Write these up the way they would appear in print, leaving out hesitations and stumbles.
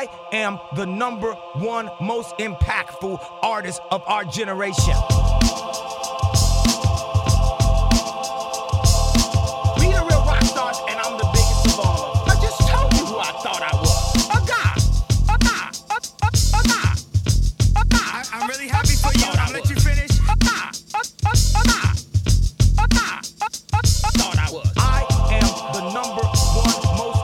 I am the number one most impactful artist of our generation. We the real rock stars, and I'm the biggest of all. I just told you who I thought I was. A guy. I'm really happy for you. I'll let you finish. A guy. Thought I was. I am the number one most.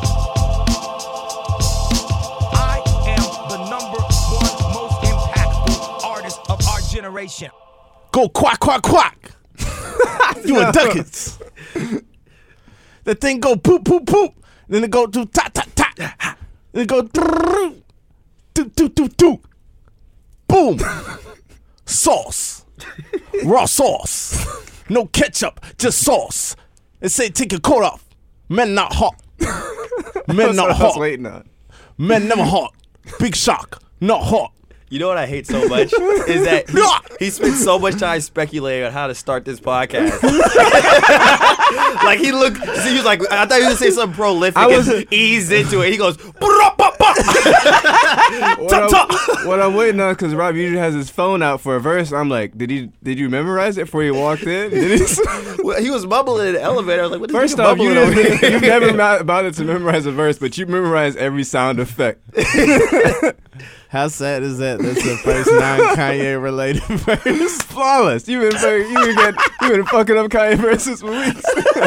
I am the number one most impactful artist of our generation. Go quack, quack, quack. Doing duckets. That thing go poop, poop, poop. Then it go do ta, ta, ta. Then it go do, do, do, do. Boom. Sauce. Raw sauce. No ketchup, just sauce. It say take your coat off. Men not hot. Men not hot. Waiting on. Men never hot. Big shock. Not hot. You know what I hate so much is that he spent so much time speculating on how to start this podcast. Like he was like, I thought he was gonna say something prolific and eased into it. He goes, what I'm waiting on, because Rob usually has his phone out for a verse. I'm like, did you memorize it before you walked in? Well, he was mumbling in the elevator. I was like, what is First he off, mumbling over here? you've never bothered to memorize a verse, but you memorize every sound effect. How sad is that? That's the first non-Kanye related verse. Flawless. You've been fucking up Kanye verses for weeks.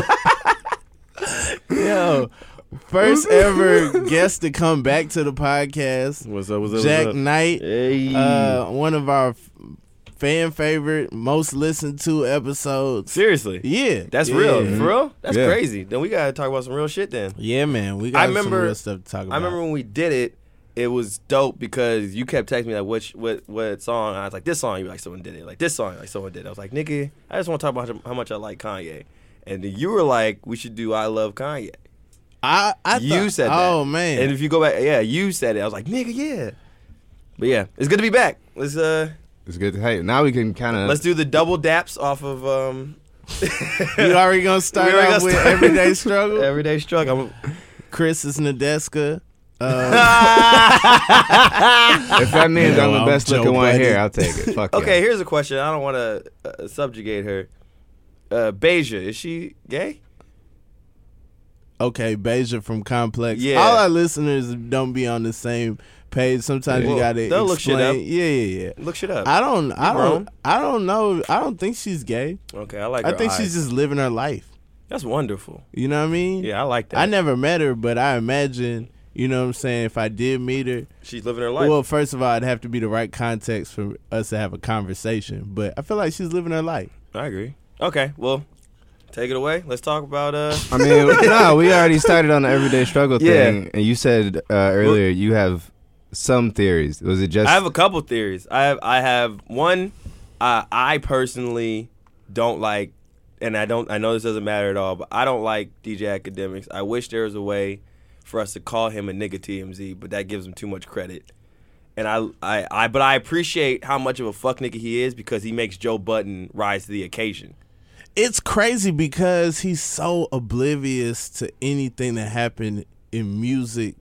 Yo, first ever guest to come back to the podcast. What's up? Jack Knight. Hey. One of our fan favorite, most listened to episodes. Seriously? Yeah. That's real. For real? That's crazy. Then we gotta talk about some real shit then. Yeah, man. We got some real stuff to talk about. I remember when we did it, it was dope because you kept texting me like what song, and I was like, this song, you were like, someone did it. Like this song, like someone did it. I was like, nigga, I just want to talk about how much I like Kanye. And then you were like, we should do I Love Kanye. You said that. Oh, man. And if you go back, you said it. I was like, nigga, yeah. But yeah, it's good to be back. It's good to hey. Now we can kind of let's do the double daps off of You already gonna start off with Everyday Struggle? Everyday Struggle. Chris is Nadeska. If that means I'm the best looking one here, I'll take it. Fuck okay, here's a question. I don't want to subjugate her. Beja, is she gay? Okay, Beja from Complex. Yeah. All our listeners don't be on the same page. Sometimes you gotta they'll explain. look shit up. Yeah. Look shit up. I don't know. I don't think she's gay. Okay, I like her I think eyes. she's just living her life. That's wonderful. You know what I mean? Yeah, I like that. I never met her, but I imagine, you know what I'm saying, if I did meet her, she's living her life. well, first of all, it'd have to be the right context for us to have a conversation. But I feel like she's living her life. I agree. Okay, well, take it away. Let's talk about I mean, no, we already started on the Everyday Struggle thing, and you said earlier you have some theories. Was it just? I have a couple theories. I have one. I personally don't like, and I know this doesn't matter at all, but I don't like DJ Academics. I wish there was a way for us to call him a nigga TMZ, but that gives him too much credit. And but I appreciate how much of a fuck nigga he is because he makes Joe Budden rise to the occasion. It's crazy because he's so oblivious to anything that happened in music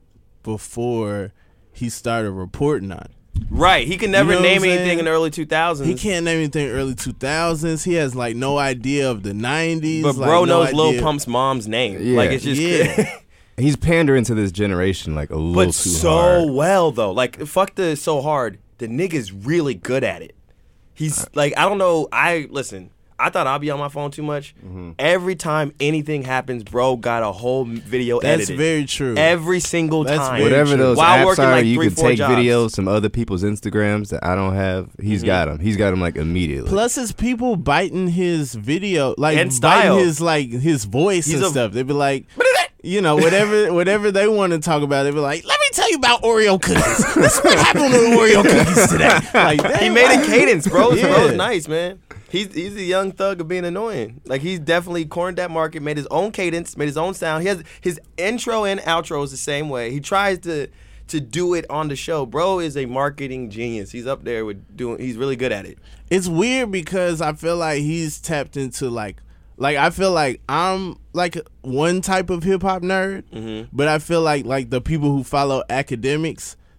before he started reporting on it. Right. He can never You know name what I'm anything saying? in the early 2000s. He can't name anything early 2000s. He has like no idea of the 90s. But like, bro no knows Lil idea. Pump's mom's name. Yeah. Like, it's just... Yeah. He's pandering to this generation like a little But too so hard. well, though. Like, fuck the so hard. The nigga's really good at it. He's like, I don't know. Listen, I thought I'd be on my phone too much. Mm-hmm. Every time anything happens, bro got a whole video That's edited. very true. Every single That's time. very Whatever true. those While apps working are, like you 3-4 can take jobs. videos from other people's Instagrams that I don't have. He's got them. He's got them like immediately. Plus, it's people biting his video, like And style. biting his voice and stuff. They'd be like, you know, whatever they want to talk about, they'd be like, let me tell you about Oreo cookies. This is what happened to the Oreo cookies today. Like, He made a cadence, bro. Yeah. Bro's nice, man. He's a young thug of being annoying. Like, he's definitely cornered that market, made his own cadence, made his own sound. He has his intro and outro is the same way. He tries to do it on the show. Bro is a marketing genius. He's up there with he's really good at it. It's weird because I feel like he's tapped into like I feel like I'm like one type of hip hop nerd, but I feel like the people who follow academics,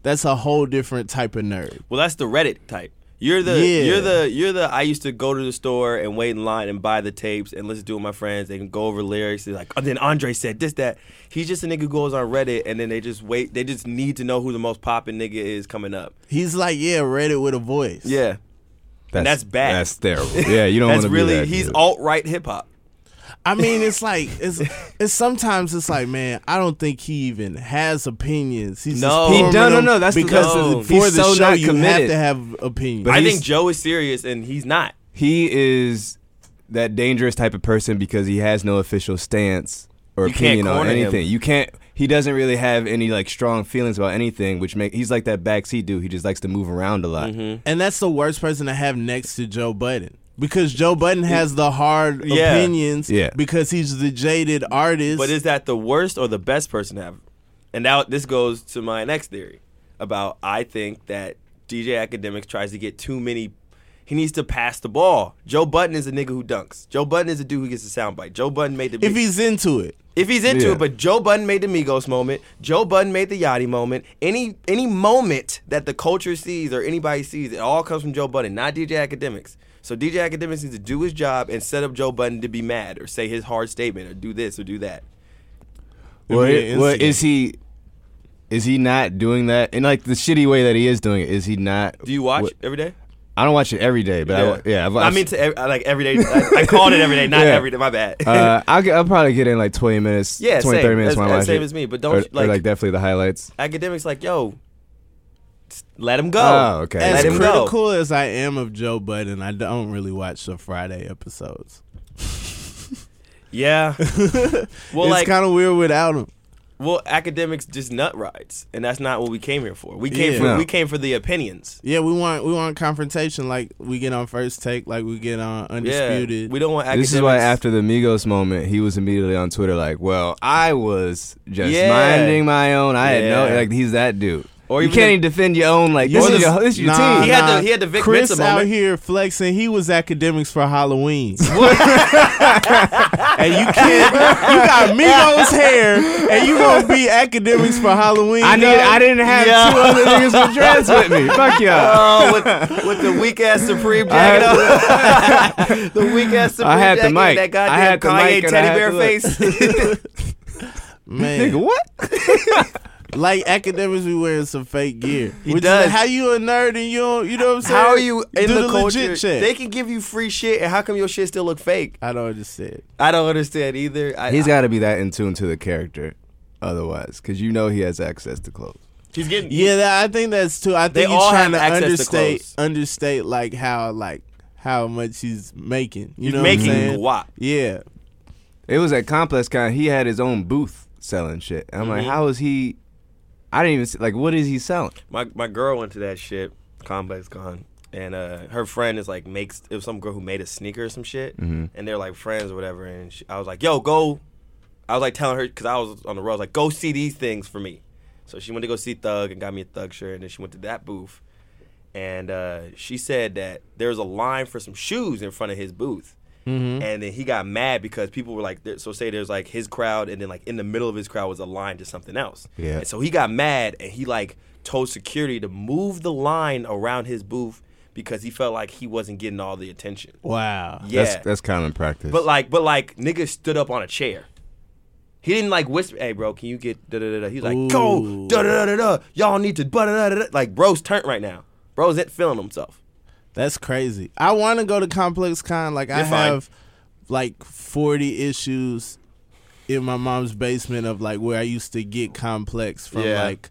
that's a whole different type of nerd. Well, that's the Reddit type. You're the I used to go to the store and wait in line and buy the tapes and listen to it with my friends. They can go over lyrics. They're like, oh, then Andre said this, that. He's just a nigga who goes on Reddit and then they just wait. They just need to know who the most poppin' nigga is coming up. He's like, Reddit with a voice. Yeah. That's bad. That's terrible. Yeah, you don't want to be that he's dude. alt-right hip-hop. I mean, it's like it's sometimes it's like, man, I don't think he even has opinions. He's No. just He forming don't- them no, that's the- because no. for He's the so show not you have committed. to have opinions. But I he's- think Joe is serious and he's not. He is that dangerous type of person because he has no official stance or You can't opinion on corner him. anything. You can't. He doesn't really have any like strong feelings about anything, which he's like that backseat dude. He just likes to move around a lot. Mm-hmm. And that's the worst person to have next to Joe Budden. Because Joe Budden has the hard Yeah. opinions Yeah. because he's the jaded artist. But is that the worst or the best person to have? And now this goes to my next theory about I think that DJ Academics tries to get too many. He needs to pass the ball. Joe Budden is a nigga who dunks. Joe Budden is a dude who gets a soundbite. Joe Budden made the if he's into it. If he's into Yeah. it, but Joe Budden made the Migos moment. Joe Budden made the Yachty moment. Any moment that the culture sees or anybody sees, it all comes from Joe Budden, not DJ Academics. So DJ Academics needs to do his job and set up Joe Budden to be mad or say his hard statement or do this or do that. Well, It'd be well, instigate. is he not doing that in like the shitty way that he is doing it? Is he not? Do you watch what- every day? I don't watch it every day, but I mean, like every day. I called it every day, not Yeah. every day. My bad. I'll probably get in like 20 minutes, Yeah, 20, same. 30 minutes when I watch Same it. as me, but Or don't like definitely the highlights. Academics. Like, yo, let him go. Oh, okay. As Let him go. critical as I am of Joe Budden, I don't really watch the Friday episodes. Yeah. Well, it's like, kind of weird without him. well, Academics just nut rides, and that's not what we came here for. We came Yeah. for No. we came for the opinions. Yeah, we want confrontation like we get on First Take, like we get on Undisputed. Yeah, we don't want academics. This is why after the Migos moment, he was immediately on Twitter like, "Well, I was just Yeah. minding my own. I had no Yeah. like he's that dude. Or you even can't the- even defend your own like You this is was- your nah, team." He had the Vic Chris Mensa out moment. here flexing. He was Academics for Halloween. And you can't. You got Migos hair, and you gonna be Academics for Halloween. I dog? didn't have Yeah. two other niggas with dreads with me. Fuck y'all. Oh, with the weak ass Supreme jacket on. The weak ass Supreme I had the jacket, mic. that goddamn I had the Kanye mic and I teddy had bear to look. face. Man, Nigga, what? like Academics be wearing some fake gear. He Which does. Is, how you a nerd and you don't, you know what I'm saying? How are you in Do the legit culture? check. They can give you free shit, and how come your shit still look fake? I don't understand. I don't understand either. He's got to be that in tune to the character, otherwise, because you know he has access to clothes. He's getting Yeah, I think that's too. I They think he's all trying have to access to understate like how much he's making. You He's know making what I'm saying? guap. Yeah. It was at Complex Con. He had his own booth selling shit. And I'm like, how is he? I didn't even see, like, what is he selling? My girl went to that shit, Complex Con, and her friend is like it was some girl who made a sneaker or some shit, and they're like friends or whatever. And I was like, yo, go. I was like telling her because I was on the road. I was like, go see these things for me. So she went to go see Thug and got me a Thug shirt, and then she went to that booth, and she said that there was a line for some shoes in front of his booth. And then he got mad because people were like, so say there's like his crowd, and then like in the middle of his crowd was a line to something else. Yeah. And so he got mad, and he like told security to move the line around his booth because he felt like he wasn't getting all the attention. Wow. Yeah. That's common practice. But like niggas stood up on a chair. He didn't like whisper, "Hey, bro, can you get da da da da?" He's like, "Go Ooh. da da da da. Y'all need to da da da da." Like, bro's turnt right now. Bro's feeling himself. That's crazy. I want to go to Complex Con. Like I You're fine. have like 40 issues in my mom's basement of like where I used to get Complex from Yeah. like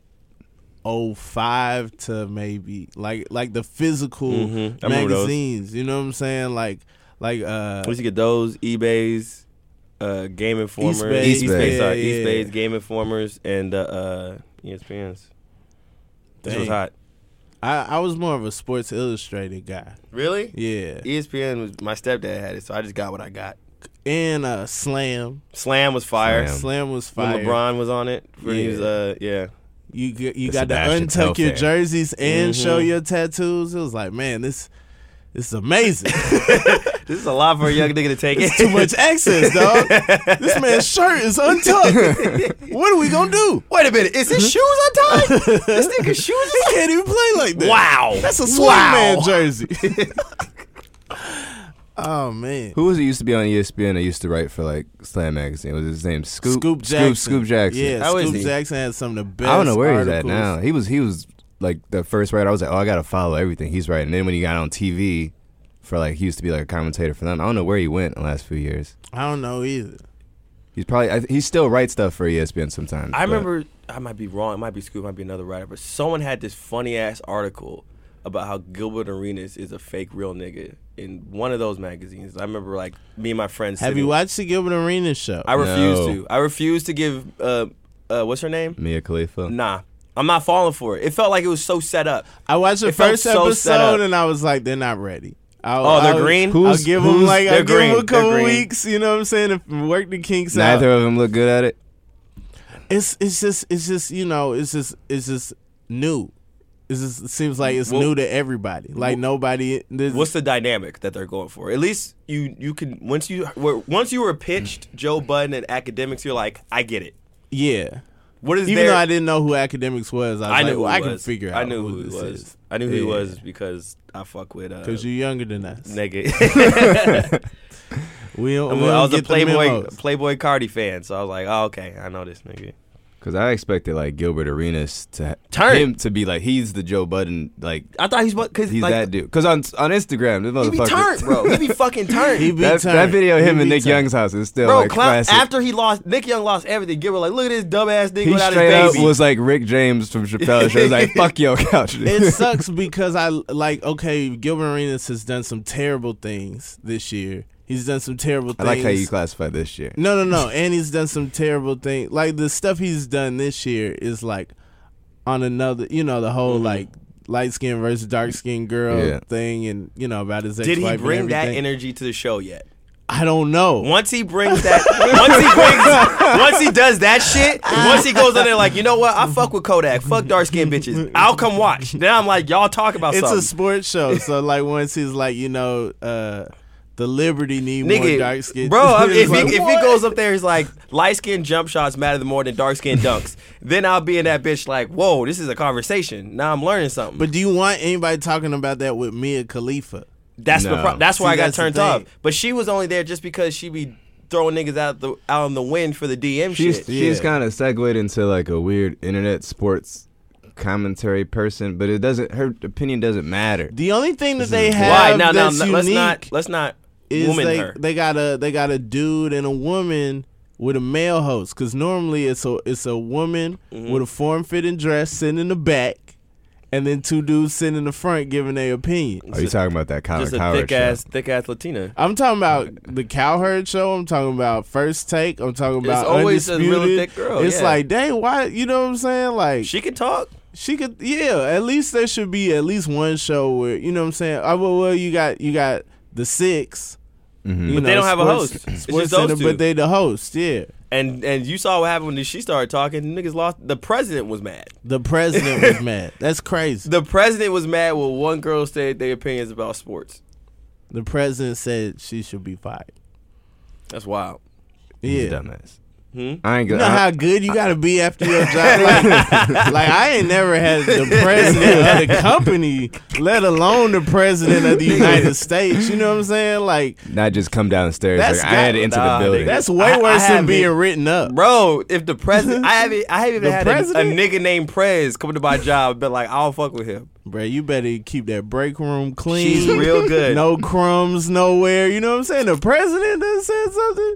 05 to maybe like the physical I remember those. magazines. You know what I'm saying? Like We used to get those eBay's, Game Informer, Eastbay, Eastbay, sorry, yeah. Eastbay's Game Informers, and ESPN's. This was Dang. hot. I was more of a Sports Illustrated guy. Really? Yeah. ESPN was my stepdad had it, so I just got what I got. And Slam. Slam was fire. Slam. Slam was When fire. LeBron was on it. When he was, yeah. You got to Sebastian untuck your Telfair. jerseys and show Mhm. your tattoos. It was like, man, this This is amazing. This is a lot for a young nigga to take in. Too much access, dog. This man's shirt is untucked. What are we gonna do? Wait a minute, is his shoes untied? This nigga's shoes He can't even play like that. Wow. That's a swingman jersey. Oh man. Who was it used to be on ESPN that used to write for like Slam Magazine? Was his name Scoop Jackson. Scoop Jackson. Yeah, How is Scoop he? Jackson had some of the best. I don't know where he's at articles. now. He was like the first writer. I was like, oh, I gotta follow everything he's writing. And then when he got on TV for like, he used to be like a commentator for them. I don't know where he went in the last few years. I don't know either. He's probably he still writes stuff for ESPN sometimes. I but- remember, I might be wrong, it might be Scoop, it might be another writer, but someone had this funny ass article about how Gilbert Arenas is a fake real nigga in one of those magazines. I remember like me and my friends. Have you watched the Gilbert Arenas show? I refuse No. to. I refuse to give. What's her name? Mia Khalifa. Nah, I'm not falling for it. It felt like it was so set up. I watched the It felt first so set up. episode and I was like, they're not ready. They're green? I'll give them like they're I'll give them green. a couple They're green. weeks. You know what I'm saying? To work the kinks Neither out. of them look good at it. It's just you know it's just new. It seems like it's Well- new to everybody. Like nobody. What's the dynamic that they're going for? At least you can once you were pitched Joe Budden and Academics, you're like, I get it. Yeah. What is Even there? though I didn't know who Academics was, I was I knew like, who well, he I can was. figure out I knew who he this was. is. I knew who he Yeah. was because I fuck with Because you're younger than us. nigga. We don't, I we don't was a get the memos. Playboy Cardi fan, so I was like, oh, okay, I know this nigga. Because I expected like Gilbert Arenas to Turn. him to be like he's the Joe Budden, like I thought because he's that dude. Because on Instagram, this he be motherfucker, turned, bro. He be fucking turned. He be that turned. video of him He in be Nick turned. Young's house is still Bro, like classic. after he lost, Nick Young lost everything. Gilbert like, look at this dumbass nigga He without straight up his baby. was like Rick James from Chappelle's show. He was like, fuck your couch. It sucks because okay, Gilbert Arenas has done some terrible things this year. He's done some terrible I things. like how you classify this year. No. And he's done some terrible things. Like the stuff he's done this year is like on another, the whole like light skin versus dark skin girl Yeah. thing, and about his ex-wife. Did he and bring that everything. energy to the show yet? I don't know. Once he brings that, once he does that shit, once he goes on there like, you know what? I fuck with Kodak, fuck dark skinned bitches. I'll come watch. Then I'm like, y'all talk about It's something. a sports show, so like once he's like, the Liberty need more Nigga, dark skin. bro, I mean, It's if like, he what? goes up there, he's like, light skin jump shots matter more than dark skin dunks. Then I'll be in that bitch like, whoa, this is a conversation. Now I'm learning something. But do you want anybody talking about that with Mia Khalifa? That's No. that's why See, I got that's the turned thing. off. But she was only there just because she be throwing niggas out on the wind for the DM shit. She's Yeah. kind of segued into like a weird internet sports commentary person, but her opinion doesn't matter. The only thing that they Why? have No, that's unique let's not is woman her. they got a dude and a woman with a male host, because normally it's a woman Mm-hmm. with a form-fitting dress sitting in the back, and then two dudes sitting in the front giving their opinion. Are you talking about that Colin Just a Cowherd show? thick ass Latina. I'm talking about the Cowherd show. I'm talking about First Take. I'm talking about always a Undisputed. really thick girl, It's yeah. like, dang, why? You know what I'm saying? Like She can talk. she could, yeah. At least there should be at least one show where you know what I'm saying. Well, you got the Six. Mhm. you But they know, don't have a Sports- host. It's Sports just those Center, two. but they the host. Yeah, And you saw what happened when she started talking. Niggas lost. The president was mad. the president was mad. That's crazy. The president was mad when one girl said their opinions about sports. The president said she should be fired. That's wild. He's Yeah. a dumbass. Hmm? I ain't You gonna. know how good you gotta be after your job. Like I ain't never had the president of the company, let alone the president of the United States. You know what I'm saying? Like not just come downstairs. That's Like, I had to got- enter nah, the building. that's way I worse than haven't- being written up. Bro, if the president, I haven't even The had a president? nigga named Prez come to my job and been like, I don't fuck with him. Bro, you better keep that break room clean. She's real good. No crumbs nowhere. You know what I'm saying? The president done said something.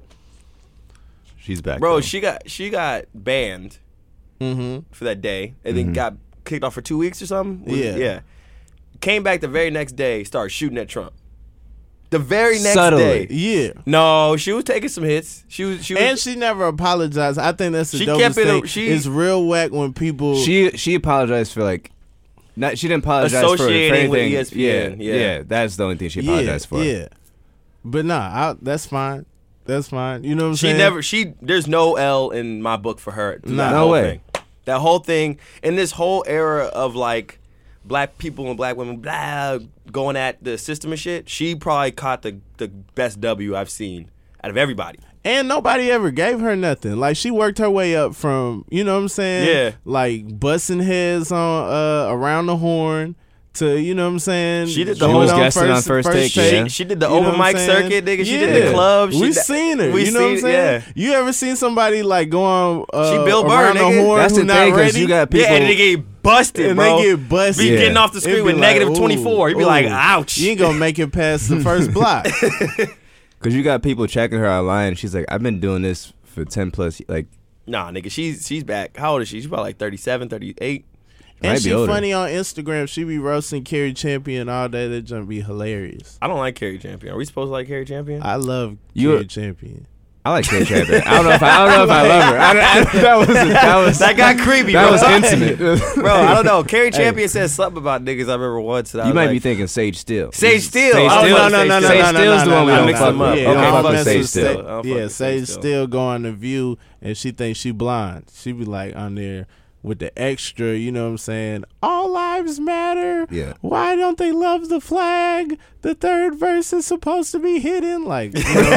She's back. Bro, though. she got banned Mm-hmm. for that day and then got kicked off for 2 weeks or something. Yeah. Came back the very next day, started shooting at Trump. The very next Subtly. day. Yeah. No, she was taking some hits. She was And she never apologized. I think that's the She dopest kept it- thing. she- It's real whack when people. She apologized for like. Not, she didn't apologize Associating for with anything. ESPN, yeah. That's the only thing she apologized for. Yeah. But nah, that's fine. That's fine. You know what I'm saying? There's no L in my book for her. through Nah. that No whole way. thing. That whole thing, in this whole era of like black people and black women blah going at the system and shit, she probably caught the best W I've seen out of everybody. And nobody ever gave her nothing. Like, she worked her way up from, you know what I'm saying? Yeah. Like, busting heads on Around the Horn to, you know what I'm saying? She did the She whole was guesting on First Take, yeah. She did the You know open what I'm mic saying? circuit, nigga. She Yeah. did the club. We seen her. We You know what I'm seen- saying? yeah. You ever seen somebody like go on She Bill Burr, Around the nigga. Horn That's who the not thing, 'cause ready? you got people. Yeah, and they get busted, and bro. they get busted. Be getting off the It'd screen be with like, negative 24. You'd be like, ooh. ouch. You ain't gonna make it past the first block. Because you got people checking her online. She's like, I've been doing this for 10 plus. Like, Nah, nigga, she's back. How old is she? She's about like 37, 38. And might she be older. funny on Instagram. She be roasting Carrie Champion all day. That junk be hilarious. I don't like Carrie Champion. Are we supposed to like Carrie Champion? I love You- Carrie Champion. I like Kate Champion. I don't know if I love her. That got creepy, That bro. was intimate. Bro, I don't know. Carrie Champion said something about niggas I remember once. And I You was might like, be thinking Sage Steele. Sage Steele. Sage Oh, Steele. no, no, no, no, Sage no, Steele's the one we I don't mixed fuck them up. with. Yeah, Okay, I fuck don't with mess Sage with Steele. I don't fuck Yeah, with Sage Sage Steele. still go on The View, and she thinks she blind. She be like on there with the extra, you know what I'm saying? All lives matter. Yeah. Why don't they love the flag? The third verse is supposed to be hidden. Like, you know what,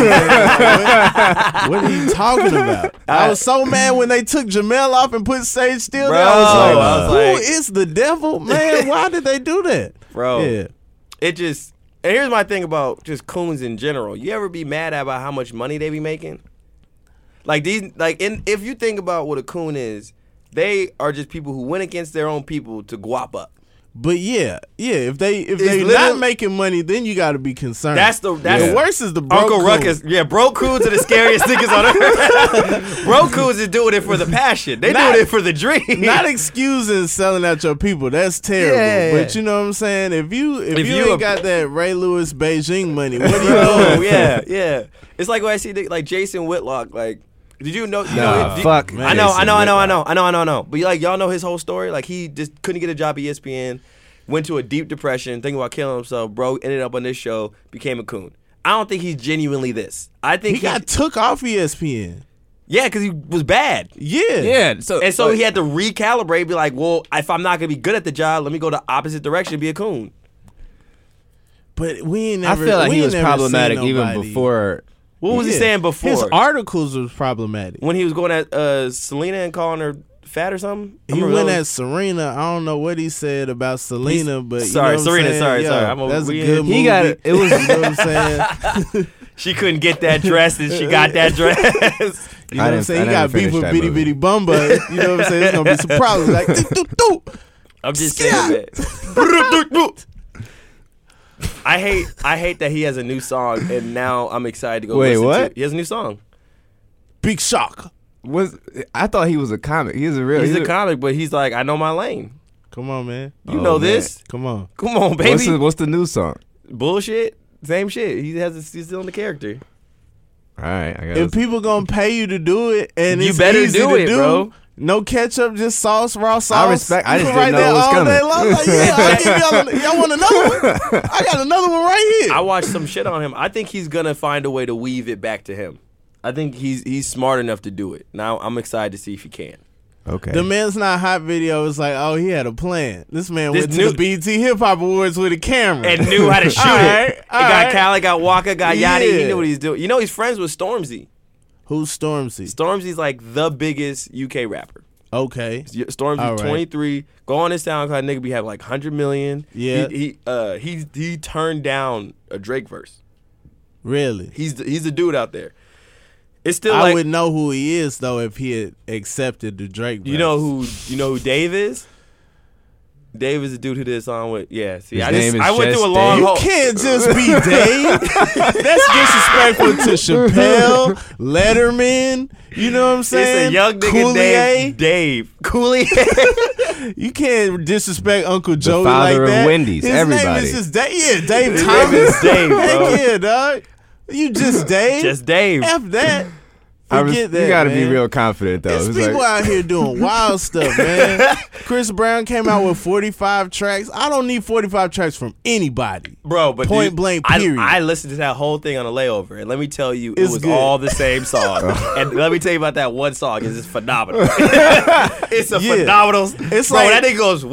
I'm saying? what are you talking about? I was so mad when they took Jamel off and put Sage Steele there. I was like, who is the devil? Man, why did they do that? Bro. Yeah. It just, and here's my thing about just coons in general. You ever be mad about how much money they be making? Like these, if you think about what a coon is, they are just people who went against their own people to guap up. But yeah, if they literally- not making money, then you got to be concerned. That's the worst is the broke Uncle coon. Ruckus. Yeah, broke coons are the scariest niggas on earth. Broke coons is doing it for the passion. They Not- doing it for the dream. Not excusing selling out your people. That's terrible. Yeah. But you know what I'm saying? If you you ain't got that Ray Lewis Beijing money, what are you Oh, doing? yeah. It's like when I see like Jason Whitlock. Like, did you know? Nah, fuck. man. I know. Jason But like, y'all know his whole story. Like, he just couldn't get a job at ESPN, went to a deep depression, thinking about killing himself. Bro, ended up on this show, became a coon. I don't think he's genuinely this. I think He got took off ESPN. yeah, because he was bad. Yeah. Yeah. So He had to recalibrate, be like, well, if I'm not gonna be good at the job, let me go the opposite direction, be a coon. But we ain't I never. feel like we he ain't was never problematic seen even nobody- before. What was he Yeah. saying before? His articles was problematic. When he was going at Selena and calling her fat or something? I He remember went those- at Serena. I don't know what he said about Selena, but Sorry, you know what Serena, I'm saying? sorry. Yeah, that's a we- good movie. He got it. It was. You know what I'm saying? She couldn't get that dress and she got that dress. You know what I'm didn't- saying? I He got never beef finished with that Bitty movie. Bitty Bumba. You know what I'm saying? There's gonna be some problems. Like, doo, doo, doo. I'm just saying that. I hate that he has a new song and now I'm excited to go Wait, listen to what? it. He has a new song. Big shock. I thought he was a comic. He's a real. He's a comic, but he's like, I know my lane. Come on, man. You Oh, know man. this. Come on. Come on, baby. What's the new song? Bullshit. Same shit. He's still in the character. All right, I got. If people gonna pay you to do it, and You it's better easy do to it, bro. No ketchup, just sauce, raw sauce. respect- I You just can didn't write know that it was all day coming. long. Like, yeah, I'll give y'all want another one? I got another one right here. I watched some shit on him. I think he's gonna find a way to weave it back to him. I think he's smart enough to do it. Now I'm excited to see if he can. Okay. The Man's Not Hot video was like, oh, he had a plan. This man This went new- to the BET Hip Hop Awards with a camera. And knew how to shoot All it. right, He all got right. Khaled, got Waka, got Yachty. He Yeah. knew what he's doing. You know he's friends with Stormzy. Who's Stormzy? Stormzy's like the biggest UK rapper. Okay. Stormzy All right. 23. Go on his SoundCloud, nigga be having like 100 million. Yeah. He turned down a Drake verse. Really? He's the dude out there. It's still I like would know who he is though if he had accepted the Drake. you know who Dave is? Dave is the dude who did a song with See, His I name is went through a just long Dave? You haul. can't just be Dave. That's disrespectful to Chappelle, Letterman. You know what I'm saying? It's a young nigga Coulier. named Dave. Coulier. You can't disrespect Uncle Joey father like of that. Wendy's, His name everybody. is just Dave. Yeah, Dave His Thomas. name is Dave, bro. Heck yeah, dog. You just Dave. Just Dave. F that. Forget that. You gotta be man. real confident though. There's It's people like, out here doing wild stuff, man. Chris Brown came out with 45 tracks. I don't need 45 tracks from anybody. Bro, but Point dude, blank, I- period. I listened to that whole thing on a layover, and let me tell you, it It's was good. all the same song. And let me tell you about that one song. It's just phenomenal. It's a Yeah. phenomenal. It's bro, like- that nigga goes wet.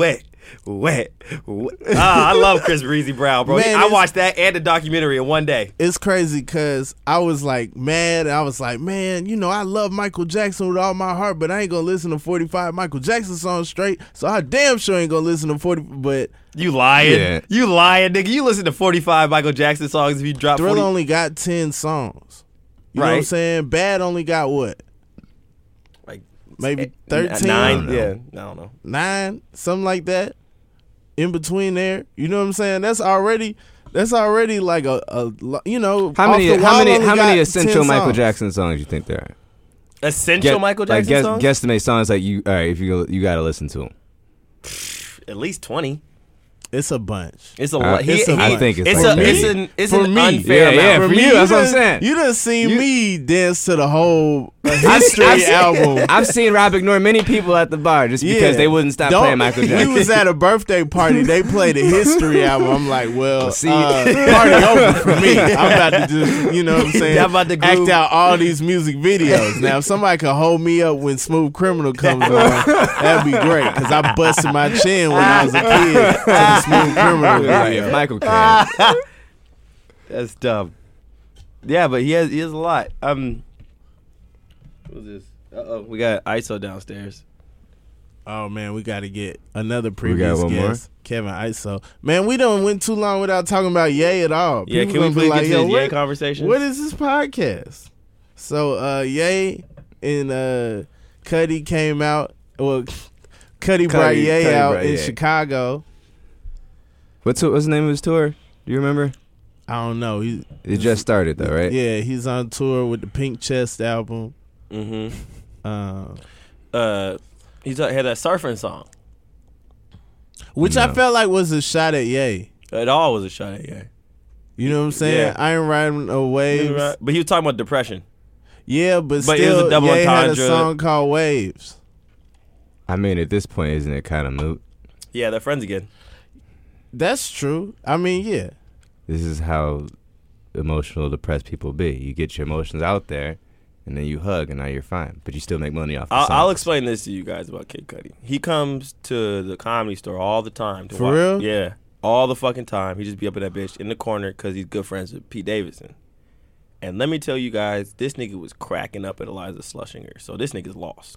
wet. I love Chris Breezy Brown, bro. Man, I watched that and the documentary in one day. It's crazy because I was like mad. I was like, man, you know, I love Michael Jackson with all my heart, but I ain't gonna listen to 45 Michael Jackson songs straight. So I damn sure ain't gonna listen to 40. But You lying. Yeah. You lying, nigga. You listen to 45 Michael Jackson songs if you drop Thriller 40. only got 10 songs. You know what I'm Right. saying? Bad only got what? Like Maybe 13? 9. know. Yeah, I don't know. 9? Something like that. In between there. You know what I'm saying? That's already like a you know, How many off the wall only how many got essential 10 Michael songs. Jackson songs you think there are? Essential Michael Jackson like songs? guesstimate songs like you. All right, if you gotta listen to them. At least 20. It's a bunch. It's a lot. it's a I bunch. think it's like a, it's 30. an it's For an me. unfair Yeah, amount. for you, that's what I'm done- saying. You done seen You- me dance to the whole history album. I've seen Rob ignore many people at the bar just because they wouldn't stop playing Michael Jackson. We was at a birthday party. They played a history album. I'm like, well, See? party over for me. I'm about to just, you know what I'm saying, I'm about to act groove. out all these music videos. Now, if somebody could hold me up when Smooth Criminal comes on, that'd be great. Because I busted my chin when I was a kid to the Smooth Criminal Right, video. Michael can. That's dumb. Yeah, but he has a lot. What's this? Uh-oh, we got ISO downstairs. Oh man, we got to get another got previous one more? guest, Kevin ISO. Man, we done went too long without talking about Ye at all. Yeah, People can we gonna be please like, get to "Yo, this Ye what- conversation? What is this podcast? So Ye and Cuddy came out. Well, Cuddy brought Ye Cudi out brought in Ye. Chicago. What's the name of his tour? Do you remember? I don't know. It just started though, right? Yeah, he's on tour with the Pink Chest album. Mm-hmm. Uh, He had that surfing song. which No. I felt like was a shot at Ye. It all was a shot at Ye. You know what I'm saying? Yeah. I ain't riding no waves. But he was talking about depression. Yeah, but But it was still, a double Ye had a entendre. song called Waves. I mean, at this point, isn't it kind of moot? Yeah, they're friends again. That's true. I mean, yeah. This is how emotional, depressed people be. You get your emotions out there, and then you hug, and now you're fine. But you still make money off the I'll songs. explain this to you guys about Kid Cudi. He comes to the Comedy Store all the time. To For watch. real? Yeah, all the fucking time. He just be up in that bitch in the corner because he's good friends with Pete Davidson. And let me tell you guys, this nigga was cracking up at Eliza Schlesinger. So this nigga's lost.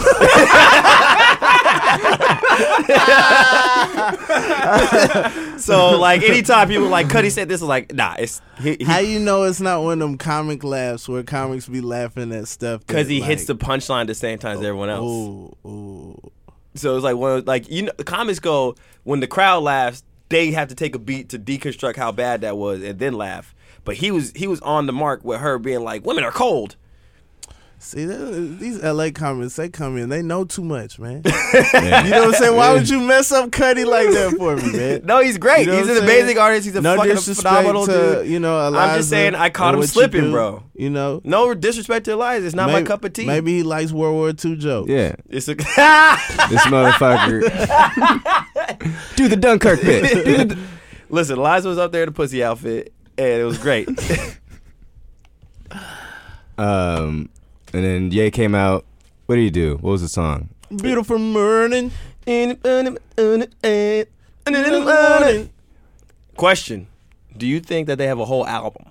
So like anytime people like Cudi said this, was like, nah, it's How you know it's not one of them comic laughs where comics be laughing at stuff? because that, he like, hits the punchline at the same time as everyone else. Ooh. So it's like one of, like, you know, comics go when the crowd laughs, they have to take a beat to deconstruct how bad that was and then laugh. But he was on the mark with her being like, women are cold. See, these LA comics, they come in, they know too much, man. You know what I'm saying? Why would you mess up Cudi like that for me, man? No, he's great. You know he's what an I'm saying? amazing artist. He's a No fucking disrespect phenomenal to, dude. you know, Eliza. I'm just saying I caught and him what you slipping, do, bro. You know? No disrespect to Eliza. It's not my Maybe- cup of tea. Maybe he likes World War II jokes. Yeah, It's a this motherfucker. Do the Dunkirk bit. Do the, Listen, Eliza was up there in the pussy outfit, and it was great. and then Ye came out. What did he do? What was the song? Beautiful morning. Question: do you think that they have a whole album?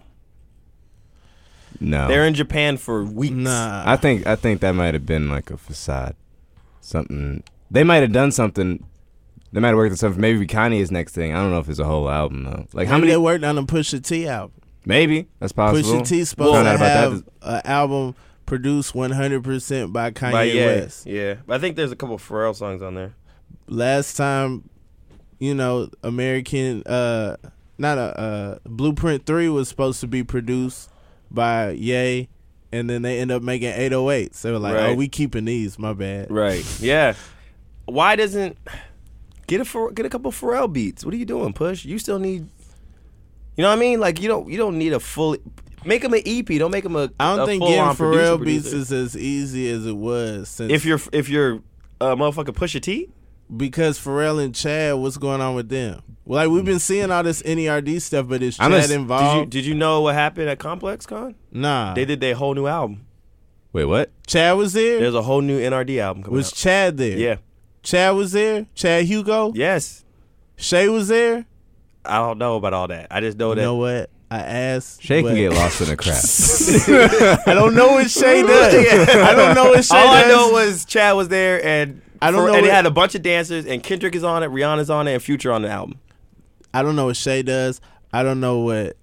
No. They're in Japan for weeks. Nah. I think that might have been like a facade. Something they might have done something. They might have worked on something. Maybe Kanye's next thing. I don't know if it's a whole album though. Like how Maybe many? they worked on a Pusha T album. Maybe that's possible. Pusha T supposed Found to out about have that. an album produced 100% by Kanye By Ye. West. Yeah, but I think there's a couple Pharrell songs on there. Last time, you know, American, Blueprint 3 was supposed to be produced by Ye, and then they end up making 808s. They were like, Right. oh, we keeping these, my bad. Right. Yeah. Why doesn't get a couple Pharrell beats? What are you doing, Push? You still need. You know what I mean? Like you don't need a full. Make him an EP. Don't make him a. I don't think getting full-on Pharrell producer. beats is as easy as it was since If you're motherfucking Pusha T. because Pharrell and Chad, what's going on with them? Well, like we've been seeing all this NERD stuff, but is I'm Chad a- involved? Did you know what happened at Complex Con? Nah. They did their whole new album. Wait, what? Chad was there? There's a whole new NRD album coming Was out. Chad there? Yeah. Chad was there. Chad Hugo. Yes. Shay was there. I don't know about all that. I just know You that. know what? I asked. Shay can but get lost in the crowd. I don't know what Shay does. I don't know what Shay All does. I know was Chad was there, and I don't know and it what- had a bunch of dancers, and Kendrick is on it, Rihanna's on it, and Future on the album. I don't know what Shay does. I don't know what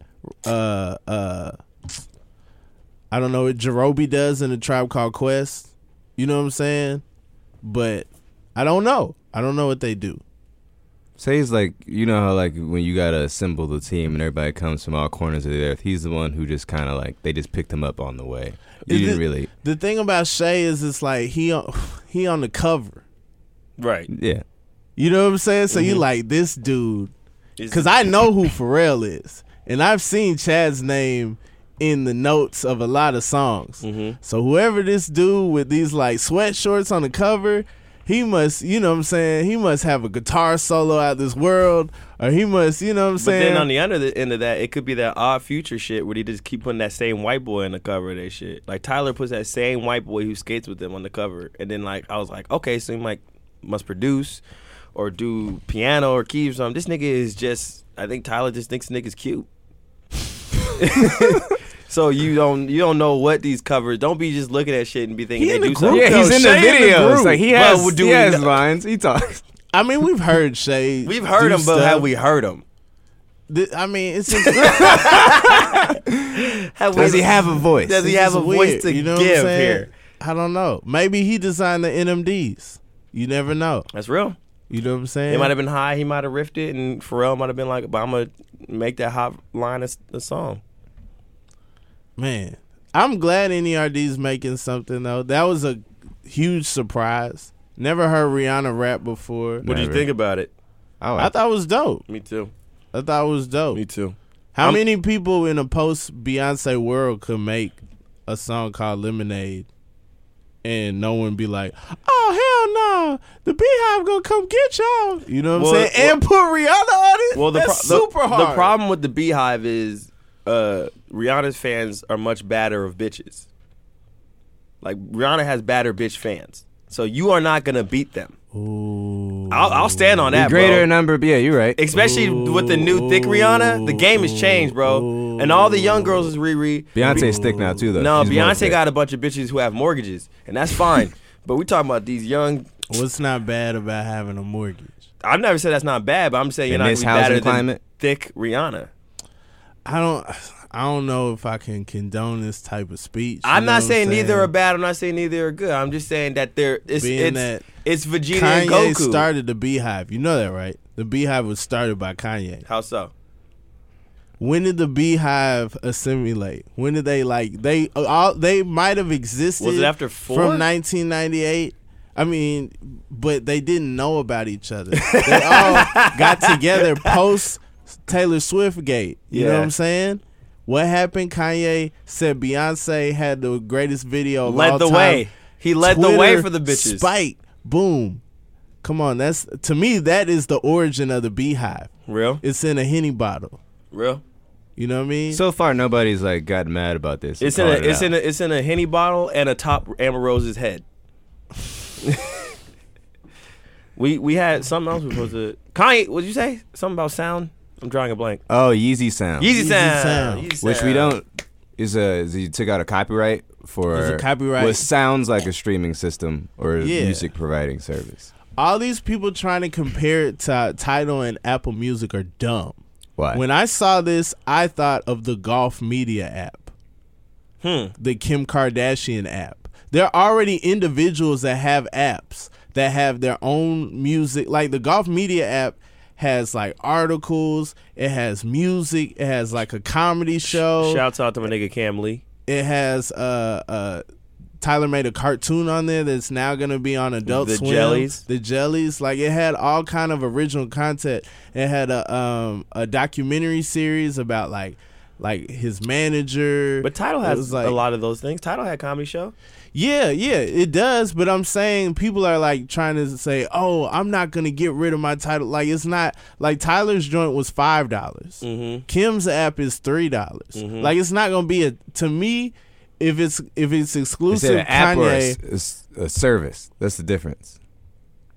I don't know what Jerobi does in a Tribe Called Quest. You know what I'm saying? But I don't know. I don't know what they do. Say's like, you know how like when you gotta assemble the team and everybody comes from all corners of the earth, he's the one who just kind of like, they just picked him up on the way. You didn't really. The thing about Shay is it's like he on the cover. Right. Yeah. You know what I'm saying? So you like this dude. Because I know who Pharrell is. And I've seen Chad's name in the notes of a lot of songs. So whoever this dude with these like sweat shorts on the cover, he must, you know what I'm saying, he must have a guitar solo out of this world, or he must, you know what I'm But saying. then on the other end of that, it could be that Odd Future shit where he just keep putting that same white boy in the cover of their shit. Like Tyler puts that same white boy who skates with them on the cover, and then like I was like, okay, so he must produce or do piano or keys or something. This nigga is just, I think Tyler just thinks nigga's cute. So you don't know what these covers. Don't be just looking at shit and be thinking He they in the do group, something. Yeah, he's Yo, in the Shay in the videos. group. Like he Well, has, do he we has know- lines. He talks. I mean, we've heard Shay. We've heard do him, but stuff. have we heard him? I mean, it's just, Does he have a voice? Does he it's have a just voice weird, to you know what I'm give saying? here? I don't know. Maybe he designed the NMDs. You never know. That's real. You know what I'm saying? It might have been high. He might have riffed it, and Pharrell might have been like, "But I'm gonna make that hot line of the song." Man, I'm glad NERD's making something though. That was a huge surprise. Never heard Rihanna rap before. What do you Never. think about it? I thought it was dope. Me too. I thought it was dope. Me too. How many people in a post Beyonce world could make a song called Lemonade and no one be like, oh hell no, the Beehive gonna come get y'all? You know what I'm saying? And put Rihanna on it. Well, That's super hard. The problem with the Beehive is Rihanna's fans are much badder of bitches. Like Rihanna has badder bitch fans, so you are not gonna beat them. Ooh. I'll stand on that, Greater bro. number. Yeah, you're right. Especially with the new thick Rihanna, the game has changed, bro. And all the young girls is Riri. Beyonce's thick now too, though. No, She's more Beyonce thick. got a bunch of bitches who have mortgages, and that's fine. But we talking about these young. What's not bad about having a mortgage? I've never said that's not bad, but I'm saying you're In not this gonna be better housing than climate? thick Rihanna. I don't know if I can condone this type of speech. You I'm know not what saying neither are saying? bad. I'm not saying neither are good. I'm just saying that Being that it's Vegeta and Kanye Goku. started the Beehive. You know that, right? The Beehive was started by Kanye. How so? When did the Beehive assimilate? When did they they might have existed? Was it after 4? From 1998? I mean, but they didn't know about each other. They all got together post Taylor Swift gate. You know Yeah. what I'm saying? What happened? Kanye said Beyonce had the greatest video of Led all the time. way. He led the way Twitter for the bitches. Spike, boom. Come on, that's to me that is the origin of the Beehive. Real? It's in a Henny bottle. Real? You know what I mean? So far, nobody's like gotten mad about this. It's in a Henny bottle and atop Amber Rose's head. we had something else we were supposed to. Kanye, what'd you say? Something about sound? I'm drawing a blank. Oh, Yeezy Sound. Yeezy Yeezy sound. Sound. Yeezy Which sound. we don't. Is he took out a copyright for There's a copyright. what sounds like a streaming system or a Yeah. music providing service. All these people trying to compare it to Tidal and Apple Music are dumb. Why? When I saw this, I thought of the Golf Media app, the Kim Kardashian app. There are already individuals that have apps that have their own music. Like the Golf Media app has like articles, it has music, it has like a comedy show. Shouts out to my nigga Cam Lee. It has Tyler made a cartoon on there that's now gonna be on Adult The Swim. Jellies. The Jellies. Like it had all kind of original content. It had a documentary series about like his manager. But Tidal It has was like- a lot of those things. Tidal had a comedy show. Yeah, it does. But I'm saying people are like trying to say, oh, I'm not gonna get rid of my Tidal. Like it's not like Tyler's joint was $5. Mm-hmm. Kim's app is $3. Like it's not gonna be to me. If it's Is exclusive, it an app or Kanye. a service? That's the difference.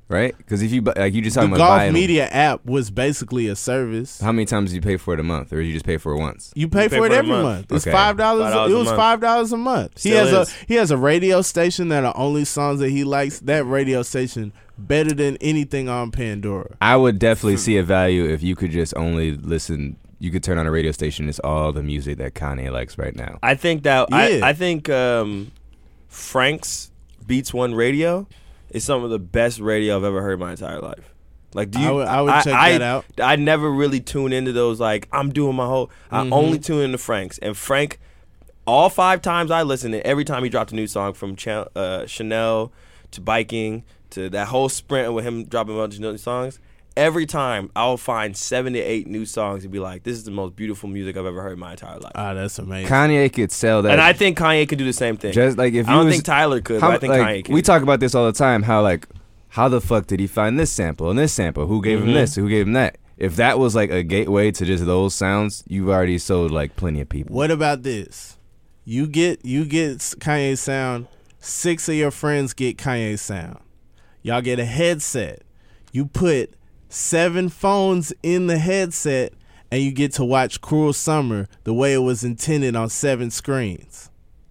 right? Because if you like, you just The talking about Golf buying. Media app was basically a service. How many times do you pay for it a month, or you just pay for it once? You pay for it every month. It's Okay. $5. It was $5 a month. Still He has a radio station that are only songs that he likes. That radio station better than anything on Pandora. I would definitely see a value if you could just only listen. You could turn on a radio station. It's all the music that Kanye likes right now. I think that Yeah. I think Frank's Beats One Radio is some of the best radio I've ever heard in my entire life. Like, do you? I would check that out. I never really tune into those. Like, I'm doing my whole. I only tune into Frank's, and Frank, all 5 times I listened, and every time he dropped a new song, from Chanel to Biking to that whole sprint with him dropping a bunch of new songs. Every time I'll find 7 to 8 new songs and be like, "This is the most beautiful music I've ever heard in my entire life." Ah, that's amazing. Kanye could sell that. And I think Kanye could do the same thing. just like if I you don't was- think Tyler could, how- but I think like, Kanye could. we talk about this all the time. How the fuck did he find this sample and this sample? Who gave him this? Who gave him that? If that was like a gateway to just those sounds, you've already sold like plenty of people. What about this? You get Kanye sound. 6 of your friends get Kanye sound. Y'all get a headset. You put 7 phones in the headset, and you get to watch Cruel Summer the way it was intended on 7 screens.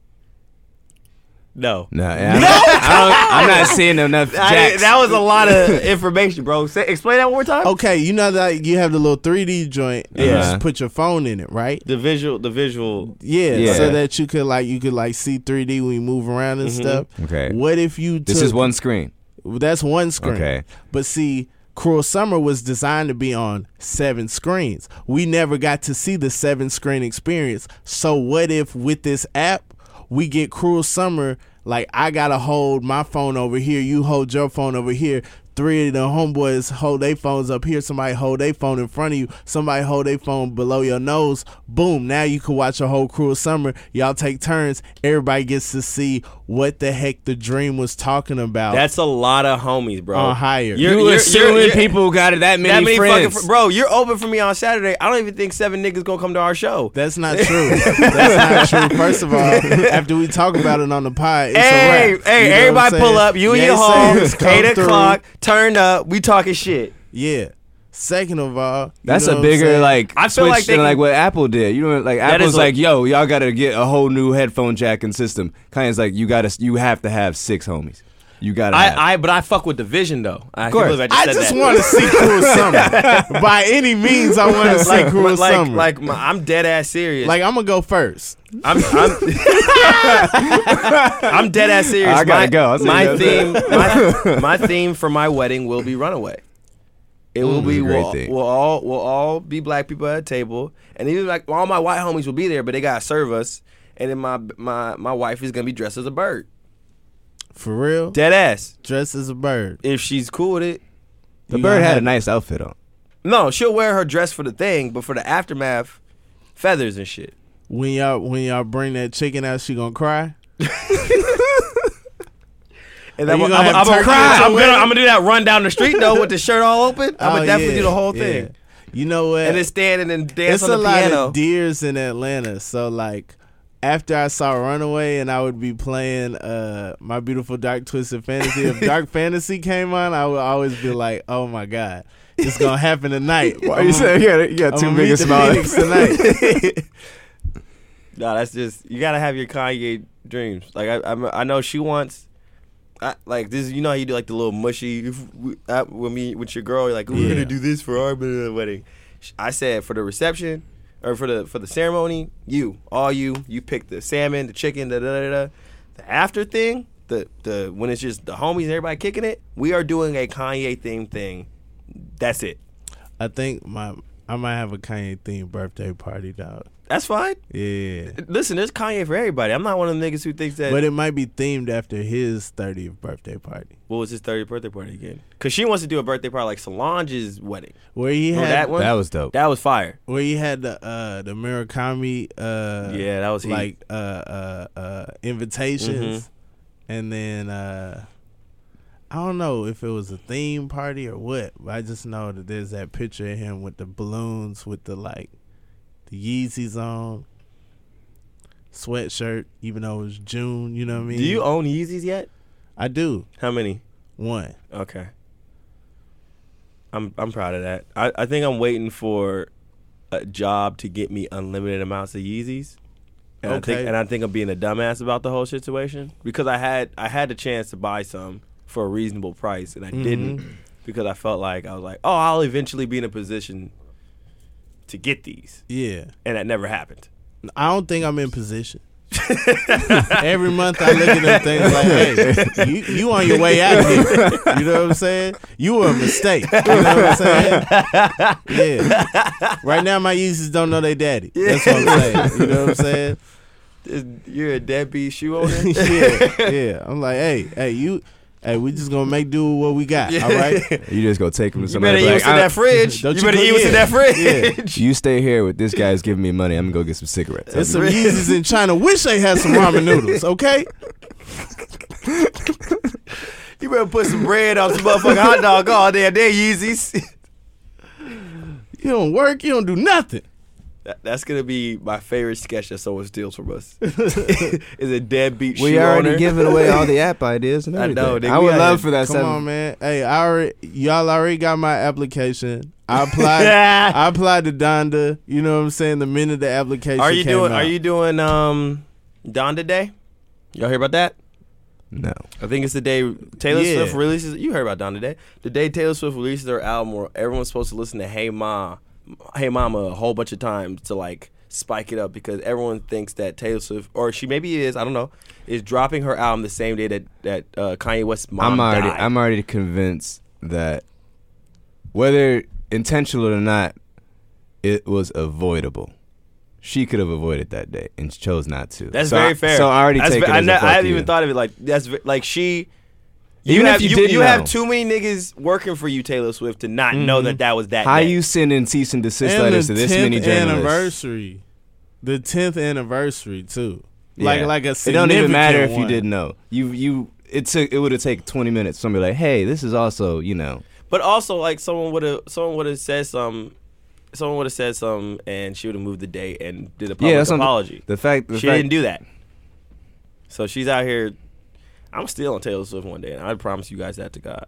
No. No, I'm not seeing enough. Jacks. That was a lot of information, bro. Explain that one more time. Okay, you know that you have the little 3D joint, and you Yeah. just put your phone in it, right? The visual. Yeah, Yeah. so that you could see 3D when you move around and stuff. Okay. What if you This took, is one screen. That's one screen. Okay. But see, Cruel Summer was designed to be on 7 screens. We never got to see the 7-screen experience. So what if with this app, we get Cruel Summer, like I gotta hold my phone over here, you hold your phone over here. 3 of the homeboys hold their phones up here. Somebody hold their phone in front of you. Somebody hold their phone below your nose. Boom. Now you can watch a whole Cruel Summer. Y'all take turns. Everybody gets to see what the heck the dream was talking about. That's a lot of homies, bro. On higher. You assuming people got that many friends. bro. You're open for me on Saturday. I don't even think 7 niggas gonna come to our show. That's not true. That's not true. First of all, after we talk about it on the pod, it's a Hey, wrap. You know what I'm everybody pull saying? up. You and Yay your homes. sayers come 8 through. o'clock. Turned up. We talking shit. Yeah. Second of all, you That's know a what I'm bigger saying? like I feel switch like they than like can- what Apple did. You know, like That Apple's is like, yo, y'all gotta get a whole new headphone jack and system. Kanye's like, you have to have 6 homies. You gotta. have. But I fuck with the vision though. I course. can't believe I just just said that. want to see Cruel Summer. By any means, I want to see Cruel Summer. I'm dead ass serious. Like, I'm gonna go first. I'm dead ass serious. I gotta go. I'll see My you theme, my theme for my wedding will be Runaway. It will be a great thing. we'll all be black people at a table, and even like all my white homies will be there, but they gotta serve us. And then my wife is gonna be dressed as a bird, For real? dead ass. Dressed as a bird. If she's cool with it, the You bird gonna had a have- nice outfit on. no, she'll wear her dress for the thing, but for the aftermath, feathers and shit. When y'all bring that chicken out, she gonna cry? And Are I'm you gonna gonna have turkey at your wedding? I'm gonna do that run down the street though with the shirt all open. I'm gonna Oh, definitely yeah, do the whole yeah. thing. You know what? And then stand and then dance It's on a the lot piano. of deers in Atlanta. So like, after I saw Runaway and I would be playing My Beautiful Dark Twisted Fantasy, if Dark Fantasy came on, I would always be like, oh my God, it's gonna happen tonight. Why you saying you got I'm too gonna big meet a the smile? Phoenix tonight. No, that's just you gotta have your Kanye dreams. Like I know she wants. Like this, you know how you do like the little mushy with your girl. You're like, we're Yeah. gonna do this for our wedding. I said for the reception or for the ceremony, you pick the salmon, the chicken, The after thing, the when it's just the homies and everybody kicking it, we are doing a Kanye themed thing. That's it. I think I might have a Kanye themed birthday party, dog. That's fine. Yeah. Listen, there's Kanye for everybody. I'm not one of them niggas who thinks that. But it might be themed after his 30th birthday party. What was his 30th birthday party again? Because she wants to do a birthday party like Solange's wedding. Where he Remember had that one? That was dope. That was fire. where he had the Murakami Yeah, that was heat. like invitations, and then I don't know if it was a theme party or what, but I just know that there's that picture of him with the balloons with the Yeezys on, sweatshirt, even though it was June, you know what I mean? Do you own Yeezys yet? I do. How many? One. Okay. I'm proud of that. I think I'm waiting for a job to get me unlimited amounts of Yeezys. And Okay. I think I'm being a dumbass about the whole situation because I had the chance to buy some for a reasonable price and I didn't because I felt like I was like, oh, I'll eventually be in a position to get these, Yeah. and that never happened. I don't think I'm in position. Every month I look at them things like, hey, you on your way out of here. You know what I'm saying? You were a mistake. You know what I'm saying? Yeah. Right now my Yeezys don't know they daddy. That's what I'm saying. You know what I'm saying? You're a deadbeat shoe owner. Yeah. I'm like, hey, we just gonna make do with what we got. All right. You just go take him to You better somebody. eat what's in that fridge. Don't You you better go- eat what's in yeah. that fridge. You stay here with this guy's giving me money. I'm gonna go get some cigarettes. There's some Yeezys in China. Wish they had some ramen noodles. Okay. You better put some bread on some motherfucking hot dog all day. They're Yeezys. You don't work. You don't do nothing. That's gonna be my favorite sketch that someone steals from us. Is a deadbeat We shoe already owner. giving away all the app ideas and I everything. know, nigga, I we would out love here- for that. Come on, man. Hey, y'all already got my application. I applied to Donda. You know what I'm saying? The minute the application Are you came doing? out. Are you doing Donda Day? Y'all hear about that? No. I think it's the day Taylor Yeah. Swift releases. You heard about Donda Day? The day Taylor Swift releases her album, where everyone's supposed to listen to Hey Mama a whole bunch of times to like spike it up because everyone thinks that Taylor Swift, or she maybe is, I don't know, is dropping her album the same day that Kanye West's mom died. I'm already convinced that whether intentional or not, it was avoidable. She could have avoided that day and chose not to. That's So very fair. So I already That's take it as a I fuck haven't you. even thought of it like that's like she. Even if you didn't you know. have too many niggas working for you, Taylor Swift, to not know that was that. How day. you sending cease and desist and letters the to this 10th many journalists? anniversary. The 10th anniversary too. Yeah. Like a it don't even matter if you one. didn't know. It would have taken 20 minutes. Somebody like, hey, this is also, But also, like someone would have said something. Someone would have said something, and she would have moved the date and did a public that's what I'm- apology. the fact she didn't do that. So she's out here. I'm still on Taylor Swift one day, and I promise you guys that to God.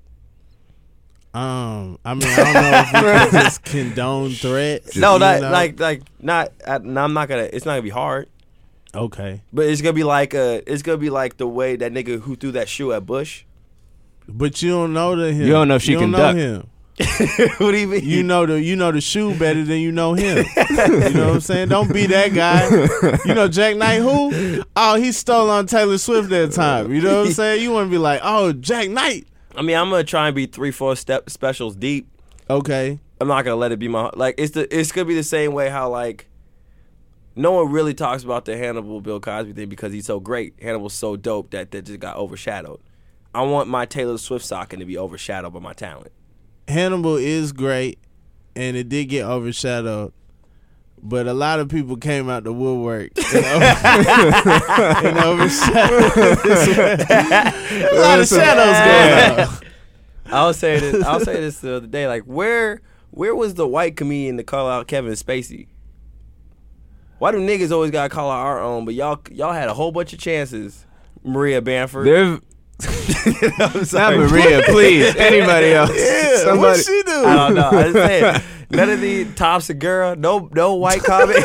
I mean, I don't know if we can just condone threats. No, you not know? not. I'm not gonna. It's not gonna be hard, Okay, but it's gonna be like the way that nigga who threw that shoe at Bush. but you don't know him. You don't know if she you can don't know duck. him. What do you mean? You know the shoe better than you know him. You know what I'm saying? Don't be that guy. You know Jack Knight who? Oh, he stole on Taylor Swift that time. You know what I'm saying? You want to be like, oh, Jack Knight. I mean, I'm gonna try and be 3-4 step specials deep. Okay. I'm not gonna let it be my like. It's gonna be the same way how like. No one really talks about the Hannibal Bill Cosby thing because he's so great. Hannibal's so dope that just got overshadowed. I want my Taylor Swift socking to be overshadowed by my talent. Hannibal is great, and it did get overshadowed. But a lot of people came out the woodwork and overshadowed. A lot of shadows going on. I'll say this the other day. Like, where was the white comedian to call out Kevin Spacey? Why do niggas always gotta call out our own? But y'all had a whole bunch of chances. Maria Bamford. They're I'm not sorry. Maria, please. Anybody else? Yeah, Somebody. what'd she do? I don't know. I just saying. None of the tops a girl. No white comic.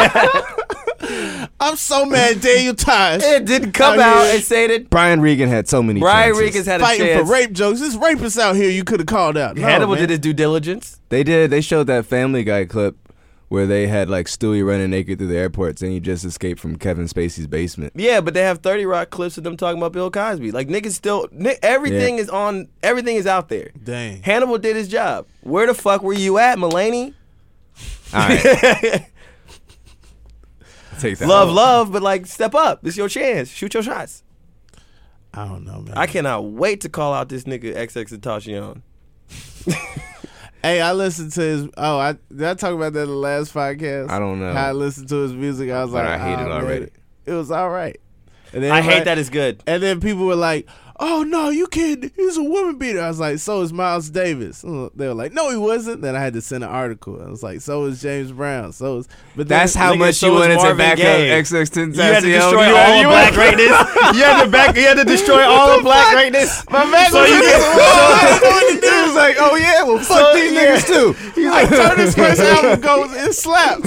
I'm so mad Daniel Tosh It didn't come Out out here. and say that Brian Regan had so many Brian chances. Regan's had a fighting chance. for rape jokes. This rapists out here you could have called out. No, Hannibal man. did his due diligence. They did. They showed that Family Guy clip where they had like Stewie running naked through the airport saying he just escaped from Kevin Spacey's basement. Yeah, but they have 30 Rock clips of them talking about Bill Cosby. Like niggas still, everything Yeah. is on. Everything is out there. Dang. Hannibal did his job. Where the fuck were you at, Mulaney? All right. Take that. Love, but like step up. This your chance. Shoot your shots. I don't know, man. I cannot wait to call out this nigga XXXTentacion. Hey, I listened to his. Oh, did I talk about that in the last podcast? I don't know. How I listened to his music. I was But like, I hate it man, already. It was all right. And then I hate everybody- that it's good. And then people were like, oh no, you kidding? He's a woman beater. I was like, so is Miles Davis. They were like, no, he wasn't. Then I had to send an article. I was like, so is James Brown. So is, but then, That's how nigga, much so you is wanted to Marvin back Gaye. up XX10. You had to destroy all of black greatness. You had to destroy all of black greatness. My man So you get He was like, oh yeah, well fuck these niggas too. He's like, turn this first album goes, it slaps.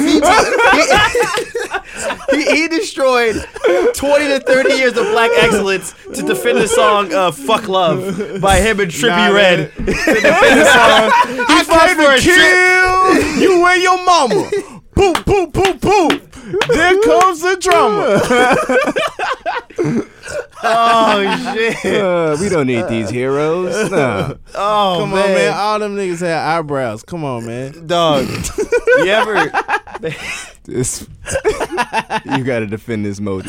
he destroyed 20 to 30 years of black excellence to defend the song "Fuck Love" by him and Trippie Nah, Redd. To defend the song, he I fought came for a to trip. kill you and your mama. Poop, poop, poop, poop. There comes the drama. Oh shit! We don't need these heroes. Nah. Oh Come on, man. All them niggas had eyebrows. Come on, man. dog. You ever? This, you gotta defend this Modi.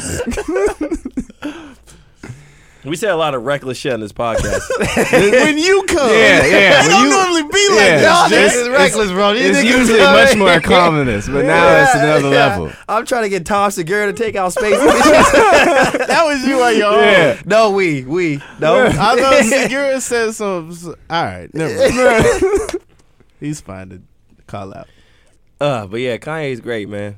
We say a lot of reckless shit on this podcast. When you come. Yeah, yeah. It When don't you- normally be Yeah. like Y'all this, niggas Jay. is reckless, bro. These It's niggas usually come much in more here. common than this, but now it's another level. I'm trying to get Tom Segura to take out space. That was you on your own. Yeah. No, we no. I know Segura said some. All right, never mind. He's fine to call out. But yeah, Kanye's great, man.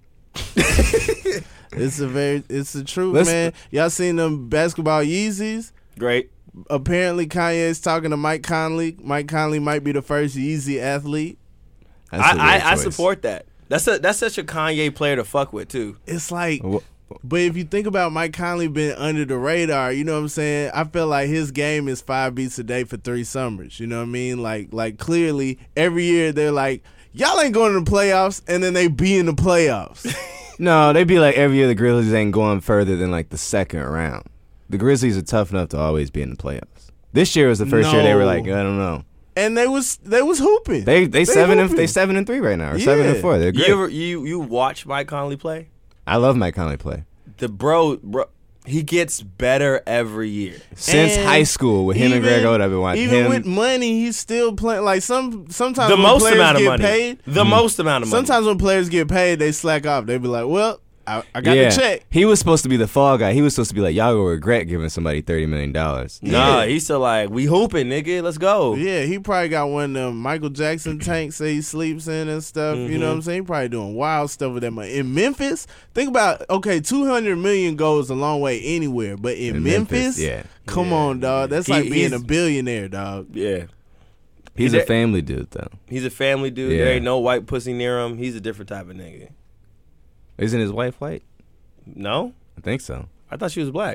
It's the truth, Let's- man. Y'all seen them basketball Yeezys? Great. Apparently, Kanye's talking to Mike Conley. Mike Conley might be the first Yeezy athlete. That's a weird I choice. support that. That's such a Kanye player to fuck with too. It's like, Wh- but if you think about Mike Conley being under the radar, you know what I'm saying? I feel like his game is 5 beats a day for 3 summers. You know what I mean? Like clearly, every year they're like, y'all ain't going to the playoffs, and then they be in the playoffs. No, they'd be like every year the Grizzlies ain't going further than like the second round. The Grizzlies are tough enough to always be in the playoffs. This year was the first year they were like, I don't know. And they was hooping. They hooping. 7-3 right now, or 7-4. They're great. You watch Mike Conley play? I love Mike Conley play. The bro, he gets better every year. Since And high school with him and Greg Oden, I've been watching even him. with money, he's still playing. Like sometimes The when most players amount of get money. paid, The most amount of money. sometimes when players get paid, they slack off. They be like, "Well, I got the check." He was supposed to be the fall guy. He was supposed to be like, y'all will regret giving somebody $30 million. Nah, Yeah. he's still like, we hooping, nigga. Let's go. Yeah, he probably got one of them Michael Jackson tanks that he sleeps in and stuff. You know what I'm saying? He probably doing wild stuff with that money. In Memphis, think about, okay, 200 million goes a long way anywhere, but in Memphis, yeah. come on, dog. That's like being he's- a billionaire, dog. Yeah. He's Is a it- family dude, though. He's a family dude. Yeah. There ain't no white pussy near him. He's a different type of nigga. Isn't his wife white? No? I think so. I thought she was black.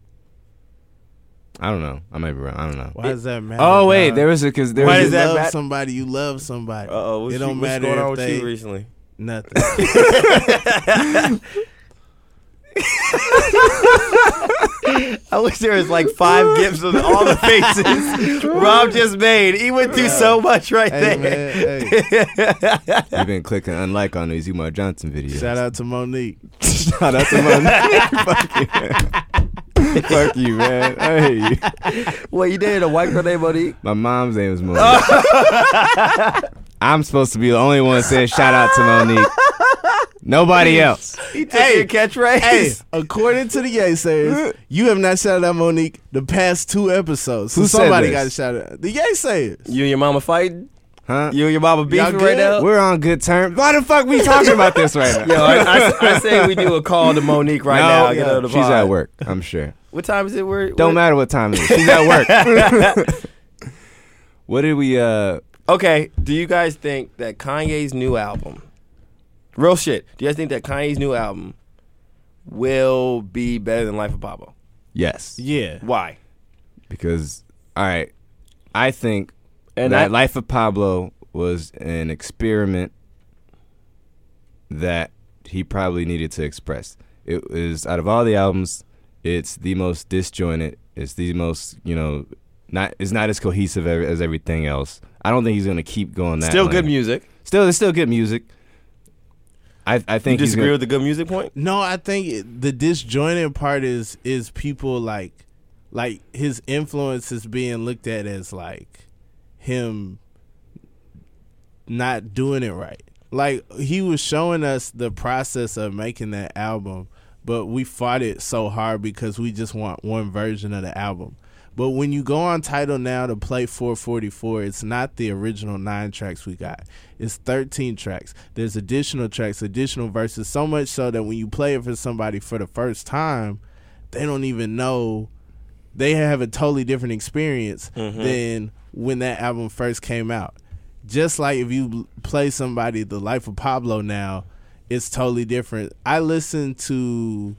I don't know. I might be wrong. I don't know. Why does that matter? Oh, wait. dog? There was a, because there Why was You does a, that love matter? somebody, you love somebody. Uh-oh. It don't matter what's going on if with they you recently? nothing. I wish there was like 5 gifs of all the faces Rob just made. He went through so much right Hey, there. man, hey, you've been clicking unlike on these Umar Johnson videos. shout out to Monique. Shout out to my Fuck you, man. I hate you. What, you dated a white girl named Monique? My mom's name is Monique. I'm supposed to be the only one saying shout out to Monique. Nobody else. He took Hey, your catchphrase? Hey, according to the Yaysayers, you have not shouted out Monique the past 2 episodes. So Who said somebody this? got to shout out. The Yaysayers. You and your mama fighting? Huh? You and your mama beefing Y'all right good? now? We're on good terms. Why the fuck we talking about this right now? Yo, I say we do a call to Monique right now. Get her on the she's pod. at work, I'm sure. What time is it? Don't matter what time it is. She's at work. What did we, Okay, do you guys think that Kanye's new album, real shit, do you guys think that Kanye's new album will be better than Life of Pablo? yes. Yeah. Why? Because, all right, I think And that I- Life of Pablo was an experiment that he probably needed to express. It is, out of all the albums, it's the most disjointed. It's the most, it's not as cohesive as everything else. I don't think he's going to keep going that Still lane. good music. It's still good music. I You think he's disagree gonna, with the good music point? No, I think the disjointed part is people like his influence is being looked at as like him not doing it right. Like he was showing us the process of making that album, but we fought it so hard because we just want one version of the album. But when you go on Tidal now to play 444, it's not the original 9 tracks we got. It's 13 tracks. There's additional tracks, additional verses, so much so that when you play it for somebody for the first time, they don't even know. They have a totally different experience than when that album first came out. Just like if you play somebody The Life of Pablo now, it's totally different. I listened to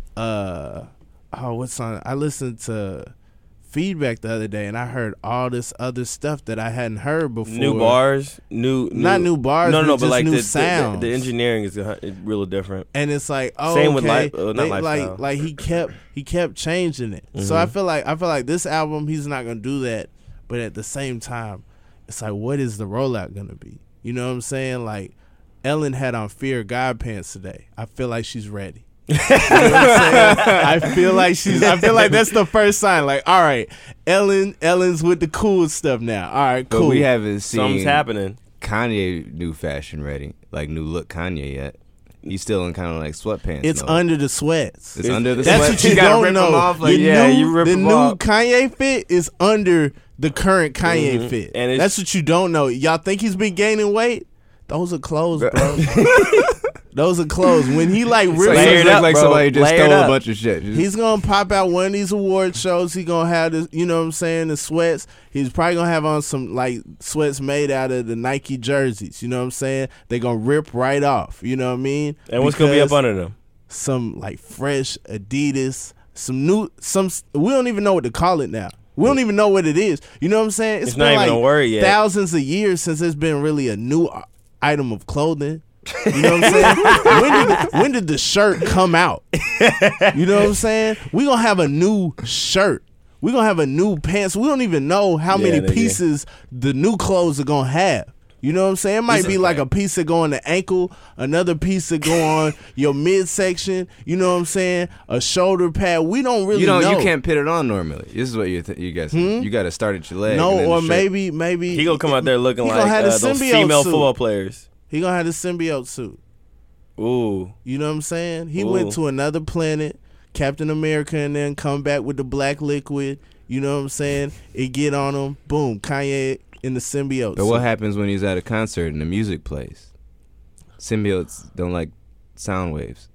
what song? I listened to Feedback the other day, and I heard all this other stuff that I hadn't heard before. New bars, not new bars, no, but but like new the sounds. The engineering is really different. And it's like, oh, Same okay. with not Lifestyle. like he kept changing it. So I feel like this album he's not gonna do that, but at the same time, it's like, what is the rollout gonna be? You know what I'm saying? Like Ellen had on Fear of God pants today. I feel like she's ready. You know what I'm saying? I feel like that's the first sign. Like, all right, Ellen's with the cool stuff now. All right, cool. But we haven't seen Something's happening. Kanye new fashion ready, like new look Kanye yet. He's still in kind of like sweatpants. It's mode. under the sweats. It's under the That's sweats. what you gotta don't rip know. them off. Like, The rip them new off. Kanye fit is under the current Kanye fit. And it's- that's what you don't know. Y'all think he's been gaining weight? Those are clothes, bro. Those are clothes. When he like So rips, he Layered looks up, like bro. somebody just Layered stole up. a bunch of shit. he's gonna pop out one of these award shows. He gonna have this, you know what I'm saying, the sweats. He's probably gonna have on some like sweats made out of the Nike jerseys. You know what I'm saying? They gonna rip right off. You know what I mean? And what's gonna be up Because under them? some like fresh Adidas, we don't even know what to call it now. We don't even know what it is. You know what I'm saying? It's been not even like a word yet. thousands of years since there's been really a new item of clothing. You know what I'm saying? when did the shirt come out? You know what I'm saying? We gonna have a new shirt. We gonna have a new pants. We don't even know how many nigga. pieces the new clothes are gonna have. You know what I'm saying? It might This be is like right. a piece that go on the ankle, another piece that go on your midsection. You know what I'm saying? A shoulder pad. We don't really know. You can't put it on normally. This is what you guys. You got to start at your leg. and No, then or the shirt. maybe He gonna come out there looking he like gonna have the those symbiote female suit. football players. He gonna have the symbiote suit. Ooh, You know what I'm saying? He Ooh. went to another planet, Captain America, and then come back with the black liquid. You know what I'm saying? It get on him. Boom. Kanye in the symbiote. But what suit. happens when he's at a concert and the music plays? Symbiotes don't like sound waves.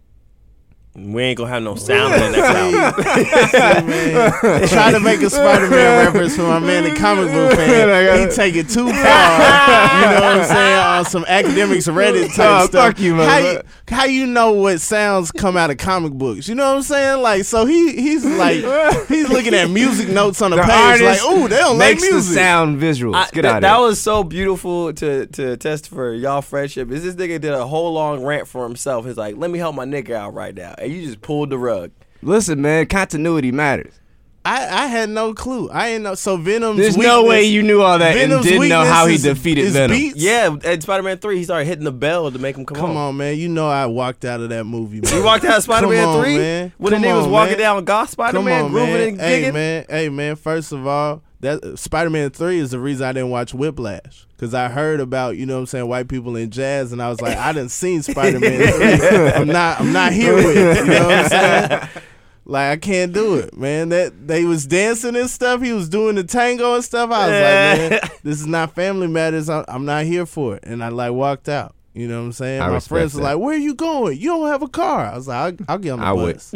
we ain't gonna have no sound in the next album. Man, try to make a Spider-Man reference for my man, the comic book fan. He take it too far. You know what I'm saying? On some academics Reddit type Oh, stuff. fuck you, man. How you know what sounds come out of comic books? You know what I'm saying? Like, so he's looking at music notes on the, The page like, artist ooh, they don't like Makes the music. sound visuals. Get out of that here. was so beautiful to test for y'all friendship. Is this nigga did a whole long rant for himself? He's like, let me help my nigga out right now, and you just pulled the rug. Listen, man, continuity matters. I had no clue. I ain't know. So Venom's There's no weakness- way you knew all that Venom's and didn't know how he weakness is- defeated is Venom. beats? Yeah, at Spider-Man 3, he started hitting the bell to make him come Come on, man. You know I walked out of that movie, man. You walked out of Spider-Man Come on, 3 man. when the Come nigga was on, walking man. down Goth Come Spider-Man, on, grooving man. and gigging. Hey, man. First of all, that Spider-Man 3 is the reason I didn't watch Whiplash. Because I heard about, you know what I'm saying, white people in jazz, and I was like, I done seen Spider-Man 3. I'm not here with it. You know what I'm saying? Like, I can't do it, man. That they was dancing and stuff. He was doing the tango and stuff. I was like, man, this is not Family Matters. I'm not here for it. And I like walked out. You know what I'm saying? I My respect friends were that. like, where are you going? You don't have a car. I was like, I'll get on the I would. bus.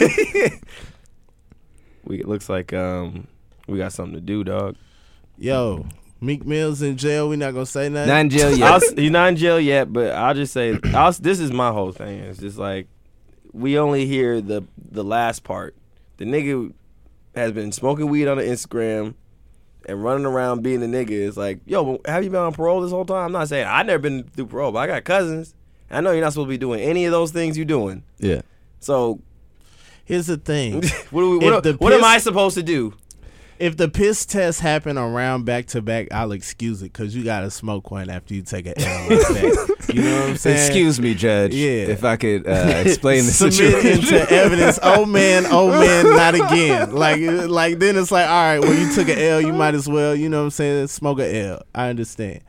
It looks like we got something to do, dog. Yo, Meek Mill's in jail. We not gonna say nothing. Not in jail yet. He's not in jail yet, but I'll just say this is my whole thing. It's just like we only hear the last part. The nigga has been smoking weed on the Instagram and running around being a nigga. It's like, yo, have you been on parole this whole time? I'm not saying I never been through parole, but I got cousins. I know you're not supposed to be doing any of those things you're doing. Yeah. So Here's the thing. what am I supposed to do? If the piss test happen around back to back, I'll excuse it because you gotta smoke one after you take an L like that. You know what I'm saying? Excuse me, Judge. Yeah. If I could explain the Submit situation. into evidence. Oh man, not again. Like then it's like, all right, well you took an L, you might as well, you know what I'm saying, smoke an L. I understand.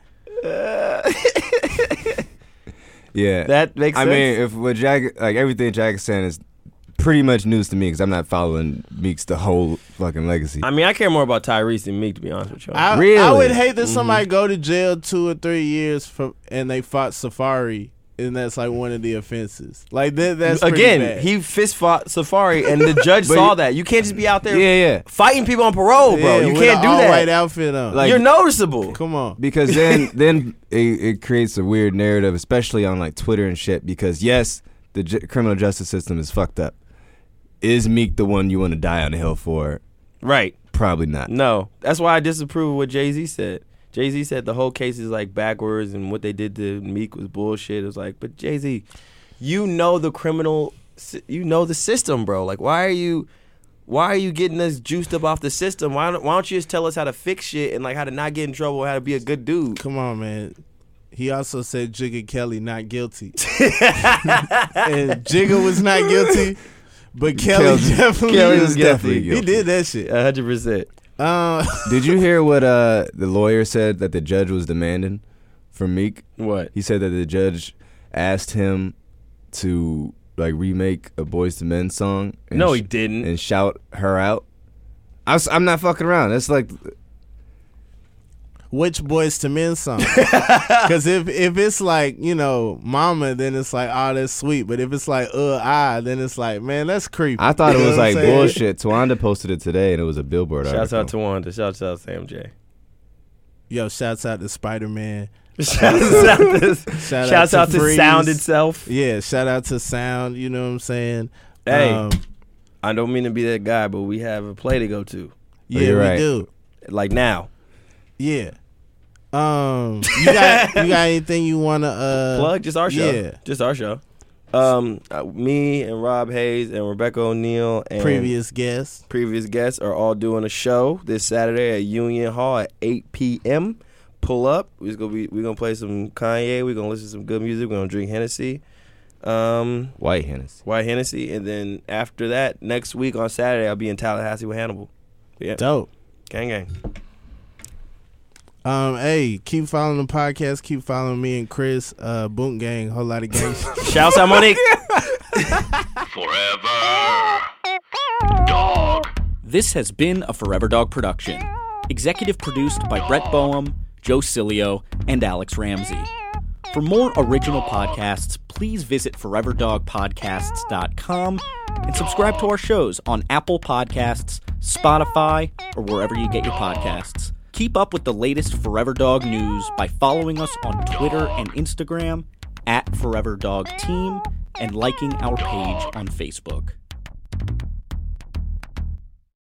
Yeah. That makes sense. I mean, if what Jack, like everything Jack is saying is pretty much news to me because I'm not following Meek's the whole fucking legacy. I mean, I care more about Tyrese than Meek, to be honest with you. I Really? would hate that somebody go to jail 2 or 3 years and they fought Safari, and that's like one of the offenses. Like that's pretty Again, bad. he fist fought Safari, and the judge saw that. You can't just be out there yeah. fighting people on parole, bro. Yeah, You with can't do an that. all-white outfit on. Like- You're noticeable. Come on. Because then it creates a weird narrative, especially on like Twitter and shit. Because yes, the criminal justice system is fucked up. Is Meek the one you want to die on the hill for? Right. Probably not. No. That's why I disapprove of what Jay-Z said. Jay-Z said the whole case is like backwards and what they did to Meek was bullshit. It was like, but Jay-Z, you know the system, bro. Like, why are you getting us juiced up off the system? Why don't you just tell us how to fix shit and like how to not get in trouble, how to be a good dude? Come on, man. He also said Jigga Kelly not guilty. And Jigga was not guilty, but Kelly definitely was definitely He guilty. did that shit. 100%. Did you hear what the lawyer said that the judge was demanding from Meek? What? He said that the judge asked him to like remake a Boyz II Men song. And No, he didn't. And shout her out. I'm not fucking around. That's like, Which Boyz II Men song? Because if it's like, you know, Mama, then it's like, oh, that's sweet. But if it's like, then it's like, man, that's creepy. I thought You it know was what I'm like saying? bullshit. Twanda posted it today, and it was a Billboard Shouts article. out to Wanda. Shouts out to Sam J. Yo, shouts out to Spider-Man. Shouts out to Freeze. Sound itself. Yeah, shout out to Sound, you know what I'm saying? Hey, I don't mean to be that guy, but we have a play to go to. Yeah, you're we right. do. Like now. Yeah. You got anything you wanna Plug? Just our show. Yeah. Just our show. Me and Rob Hayes and Rebecca O'Neal and previous guests? previous guests are all doing a show this Saturday at Union Hall at 8 p.m. Pull up. We're gonna play some Kanye. We're gonna listen to some good music. We're gonna drink Hennessy. White Hennessy. And then after that, next week on Saturday, I'll be in Tallahassee with Hannibal. Yeah. Dope. Gang. Hey, keep following the podcast. Keep following me and Chris. Boom Gang, whole lot of gang shit. Shouts out Monique. Forever Dog. This has been a Forever Dog production. Executive produced by Brett Boehm, Joe Cilio, and Alex Ramsey. For more original podcasts, please visit foreverdogpodcasts.com and subscribe to our shows on Apple Podcasts, Spotify, or wherever you get your podcasts. Keep up with the latest Forever Dog news by following us on Twitter and Instagram @ForeverDogTeam and liking our page on Facebook.